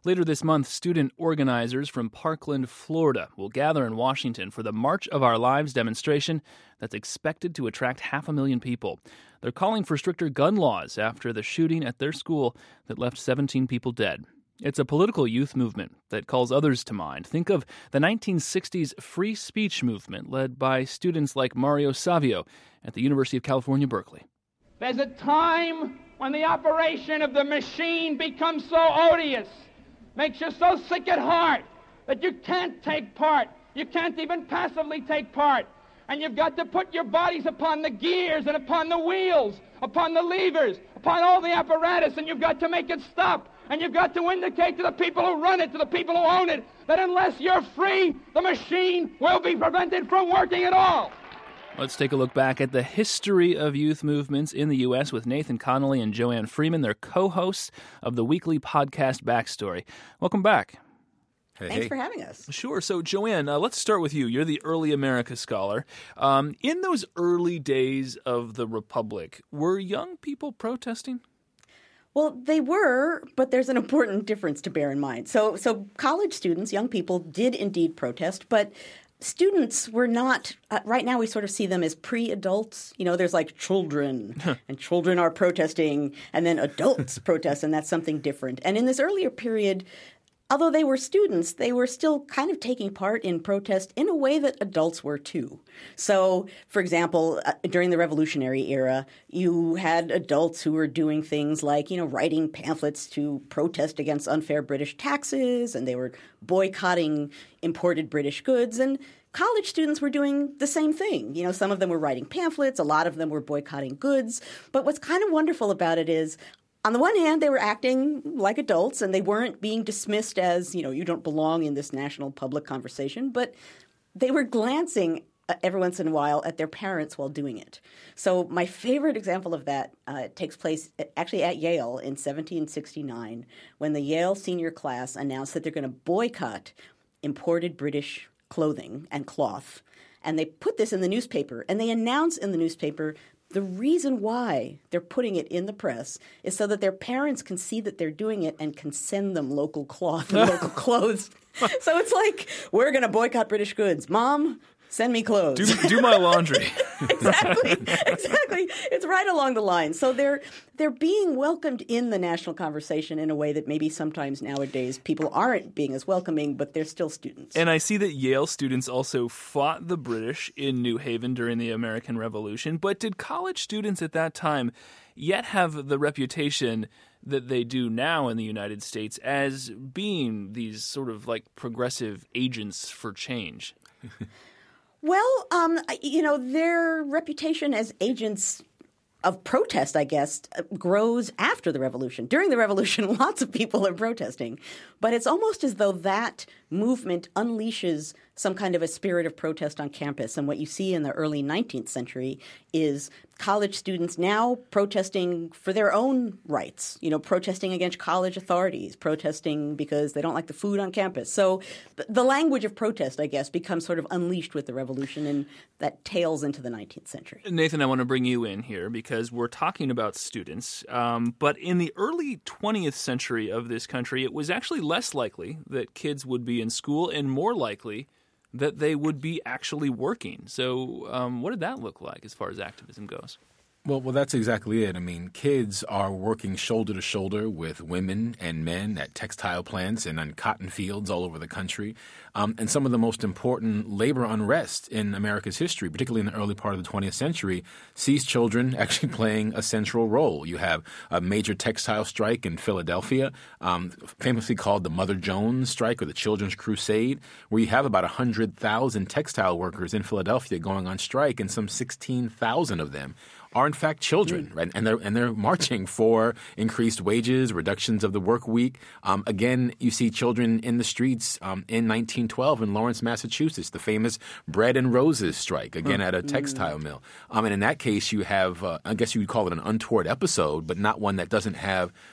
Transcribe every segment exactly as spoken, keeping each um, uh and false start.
Later this month, student organizers from Parkland, Florida will gather in Washington for the March of Our Lives demonstration that's expected to attract half a million people. They're calling for stricter gun laws after the shooting at their school that left seventeen people dead. It's a political youth movement that calls others to mind. Think of the nineteen sixties free speech movement led by students like Mario Savio at the University of California, Berkeley. There's a time when the operation of the machine becomes so odious, makes you so sick at heart that you can't take part. You can't even passively take part. And you've got to put your bodies upon the gears and upon the wheels, upon the levers, upon all the apparatus, and you've got to make it stop. And you've got to indicate to the people who run it, to the people who own it, that unless you're free, the machine will be prevented from working at all. Let's take a look back at the history of youth movements in the U S with Nathan Connolly and Joanne Freeman. They're co-hosts of the weekly podcast Backstory. Welcome back. Hey, Thanks hey. for having us. Sure. So, Joanne, uh, let's start with you. You're the early America scholar. Um, in those early days of the Republic, were young people protesting? Well, they were, but there's an important difference to bear in mind. So, so college students, young people, did indeed protest, but students were not uh, – right now we sort of see them as pre-adults. You know, there's like children, and children are protesting, and then adults protest, and that's something different. And in this earlier period – although they were students, they were still kind of taking part in protest in a way that adults were too. So, for example, uh, during the Revolutionary era, you had adults who were doing things like, you know, writing pamphlets to protest against unfair British taxes, and they were boycotting imported British goods. And college students were doing the same thing. You know, some of them were writing pamphlets, a lot of them were boycotting goods. But what's kind of wonderful about it is, on the one hand, they were acting like adults, and they weren't being dismissed as, you know, you don't belong in this national public conversation, but they were glancing uh, every once in a while at their parents while doing it. So my favorite example of that uh, takes place actually at Yale in seventeen sixty-nine, when the Yale senior class announced that they're going to boycott imported British clothing and cloth. And they put this in the newspaper, and they announce in the newspaper the reason why they're putting it in the press is so that their parents can see that they're doing it and can send them local cloth and local clothes. So it's like, we're going to boycott British goods. Mom, send me clothes. Do, do my laundry. Exactly. Exactly. It's right along the line. So they're they're being welcomed in the national conversation in a way that maybe sometimes nowadays people aren't being as welcoming, but they're still students. And I see that Yale students also fought the British in New Haven during the American Revolution. But did college students at that time yet have the reputation that they do now in the United States as being these sort of like progressive agents for change? Well, um, you know, their reputation as agents of protest, I guess, grows after the revolution. During the revolution, lots of people are protesting. But it's almost as though that movement unleashes some kind of a spirit of protest on campus. And what you see in the early nineteenth century is college students now protesting for their own rights, you know, protesting against college authorities, protesting because they don't like the food on campus. So the language of protest, I guess, becomes sort of unleashed with the revolution, and that tails into the nineteenth century. Nathan, I want to bring you in here because we're talking about students. Um, but in the early twentieth century of this country, it was actually less likely that kids would be in school and more likely that they would be actually working. So um, what did that look like as far as activism goes? Well, well, that's exactly it. I mean, kids are working shoulder to shoulder with women and men at textile plants and on cotton fields all over the country. Um, and some of the most important labor unrest in America's history, particularly in the early part of the twentieth century, sees children actually playing a central role. You have a major textile strike in Philadelphia, um, famously called the Mother Jones strike or the Children's Crusade, where you have about one hundred thousand textile workers in Philadelphia going on strike, and some sixteen thousand of them are in fact children, right? And they're and they're marching for increased wages, reductions of the work week. Um, again, you see children in the streets um, in nineteen twelve in Lawrence, Massachusetts, the famous Bread and Roses strike, again at a textile mill. Um, and in that case, you have, uh, I guess you would call it an untoward episode, but not one that doesn't have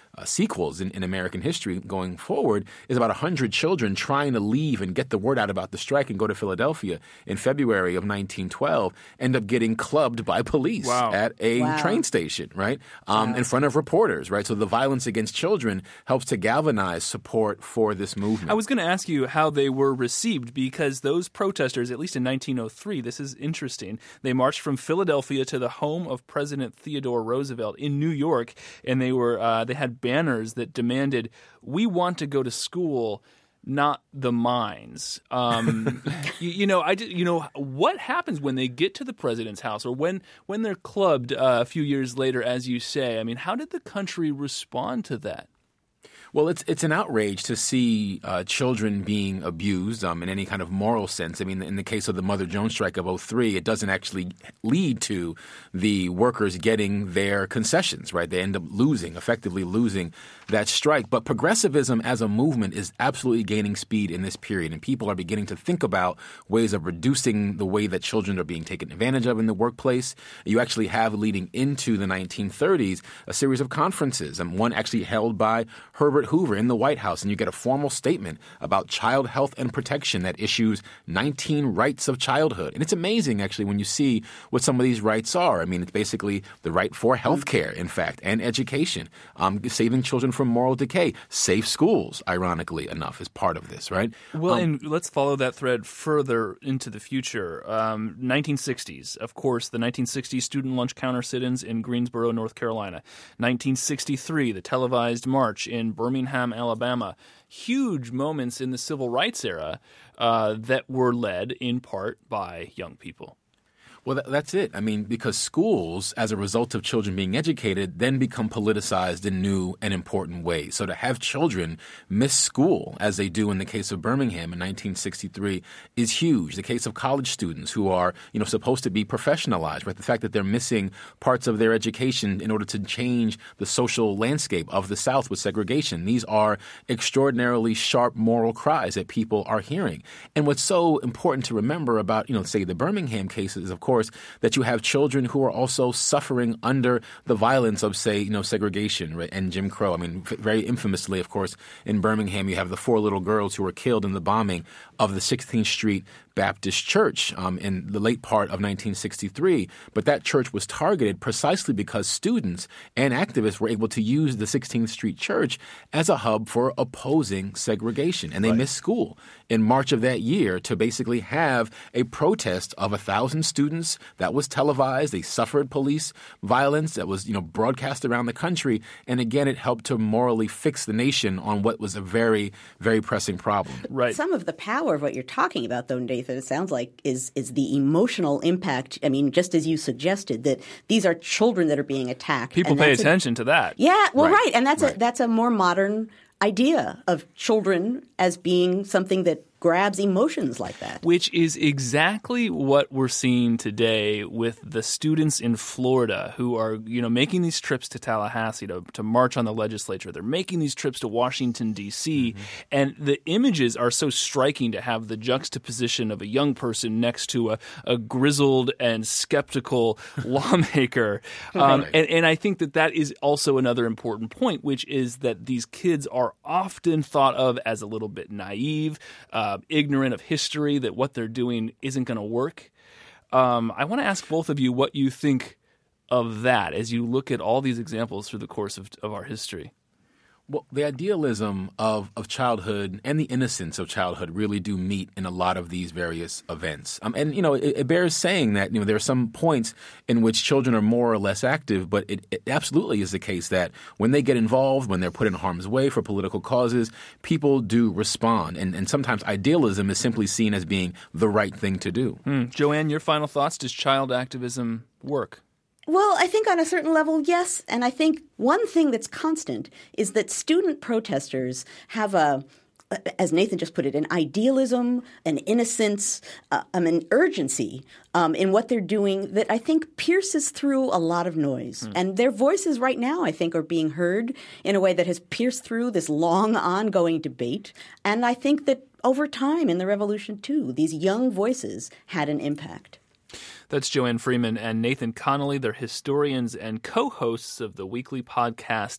uh, sequels in, in American history going forward, is about one hundred children trying to leave and get the word out about the strike and go to Philadelphia in February of nineteen twelve, end up getting clubbed by police wow. at a wow. train station, right, um, wow. in front of reporters, right? So the violence against children helps to galvanize support for this movement. I was going to ask you how they were received, because those protesters, at least in nineteen oh three, this is interesting, they marched from Philadelphia to the home of President Theodore Roosevelt in New York, and they were uh, they had banners that demanded, "We want to go to school, not the mines." Um, you, you know, I you know what happens when they get to the president's house, or when when they're clubbed uh, a few years later, as you say. I mean, how did the country respond to that? Well, it's it's an outrage to see uh, children being abused um, in any kind of moral sense. I mean, in the case of the Mother Jones strike of oh three, it doesn't actually lead to the workers getting their concessions, right? They end up losing, effectively losing that strike. But progressivism as a movement is absolutely gaining speed in this period, and people are beginning to think about ways of reducing the way that children are being taken advantage of in the workplace. You actually have, leading into the nineteen thirties, a series of conferences, and one actually held by Herbert Hoover in the White House, and you get a formal statement about child health and protection that issues nineteen rights of childhood. And it's amazing, actually, when you see what some of these rights are. I mean, it's basically the right for health care, in fact, and education, um, saving children from moral decay, safe schools, ironically enough, is part of this, right? Well, um, and let's follow that thread further into the future. Um, nineteen sixties, of course, the nineteen sixties student lunch counter sit-ins in Greensboro, North Carolina. nineteen sixty-three, the televised march in Birmingham, Alabama. Huge moments in the civil rights era uh, that were led in part by young people. Well, that, that's it. I mean, because schools, as a result of children being educated, then become politicized in new and important ways. So to have children miss school, as they do in the case of Birmingham in nineteen sixty-three, is huge. The case of college students who are, you know, supposed to be professionalized, right? The fact that they're missing parts of their education in order to change the social landscape of the South with segregation. These are extraordinarily sharp moral cries that people are hearing. And what's so important to remember about, you know, say the Birmingham cases, of course, course, that you have children who are also suffering under the violence of, say, you know, segregation, right, and Jim Crow. I mean, very infamously, of course, in Birmingham, you have the four little girls who were killed in the bombing of the sixteenth Street Baptist Church um, in the late part of nineteen sixty-three. But that church was targeted precisely because students and activists were able to use the sixteenth Street Church as a hub for opposing segregation. And they right. missed school in March of that year to basically have a protest of a thousand students that was televised. They suffered police violence that was, you know, broadcast around the country. And again, it helped to morally fix the nation on what was a very, very pressing problem. Right. Some of the power of what you're talking about, though, Nathan, it sounds like, is is the emotional impact. I mean, just as you suggested, that these are children that are being attacked. People pay attention a, to that. Yeah, well, right. right. And that's right. a that's a more modern idea of children as being something that grabs emotions like that. Which is exactly what we're seeing today with the students in Florida who are, you know, making these trips to Tallahassee to, to march on the legislature. They're making these trips to Washington, D C, mm-hmm. and the images are so striking to have the juxtaposition of a young person next to a, a grizzled and skeptical lawmaker. Um, right. and, and I think that that is also another important point, which is that these kids are often thought of as a little bit naive, uh, Uh, ignorant of history, that what they're doing isn't going to work. Um, I want to ask both of you what you think of that as you look at all these examples through the course of, of our history. Well, the idealism of, of childhood and the innocence of childhood really do meet in a lot of these various events. Um, and, you know, it, it bears saying that, you know, there are some points in which children are more or less active, but it, it absolutely is the case that when they get involved, when they're put in harm's way for political causes, people do respond. And, and sometimes idealism is simply seen as being the right thing to do. Hmm. Joanne, your final thoughts? Does child activism work? Well, I think on a certain level, yes. And I think one thing that's constant is that student protesters have a, as Nathan just put it, an idealism, an innocence, uh, um, an urgency um, in what they're doing that I think pierces through a lot of noise. Mm. And their voices right now, I think, are being heard in a way that has pierced through this long, ongoing debate. And I think that over time in the revolution, too, these young voices had an impact. That's Joanne Freeman and Nathan Connolly. They're historians and co-hosts of the weekly podcast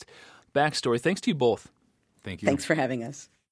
backstory. Thanks to you both. Thank you. Thanks for having us.